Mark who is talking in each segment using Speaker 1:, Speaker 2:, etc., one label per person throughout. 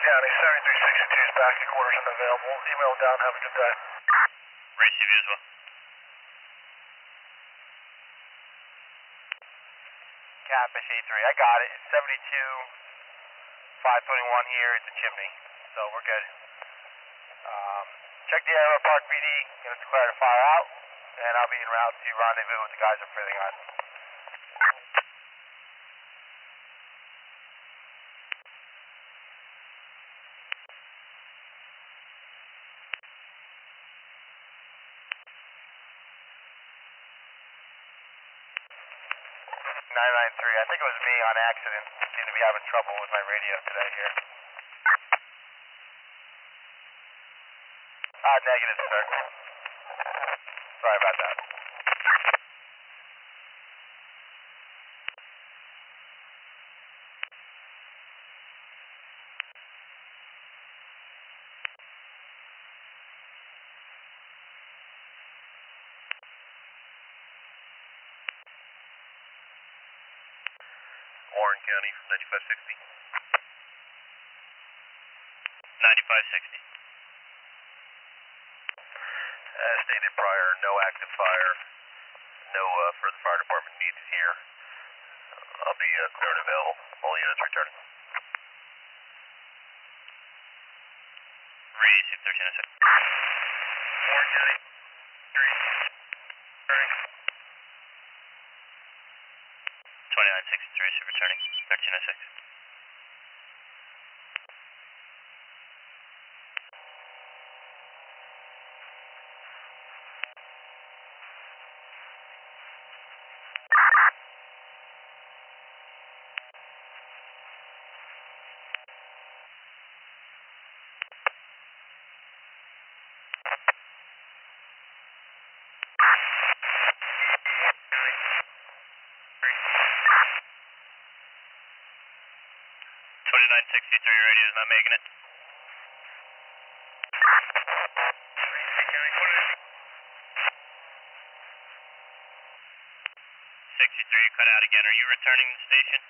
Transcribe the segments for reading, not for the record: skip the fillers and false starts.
Speaker 1: County, 7362 is back at quarters and available. Email down, have a good day.
Speaker 2: Receive you as well. Catfish 83, I got it. It's 72-521 here. It's a chimney, so we're good. Check the area, Park PD, get us clear to fire out, and I'll be en route to rendezvous with the guys at Freely Island. I think it was me on accident. Seem to be having trouble with my radio today here. Negative, sir. Sorry about that.
Speaker 3: Warren County, 9560.
Speaker 2: 9560.
Speaker 3: As stated prior, no active fire, no further fire department needs here. I'll be clear and available. All units returning.
Speaker 2: Receive 1306.
Speaker 3: Warren County,
Speaker 2: 2963 is returning. 1306. Radio is not making it. 63, you cut out again. Are you returning to the station?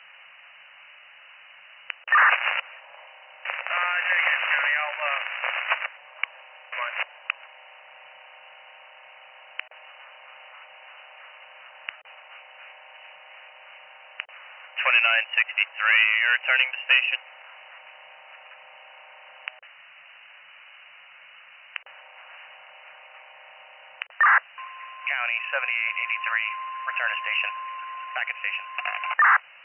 Speaker 1: Negative, County. I'll, come on.
Speaker 2: 2963, you're returning to station?
Speaker 1: County, 7883, return to station. Back at station.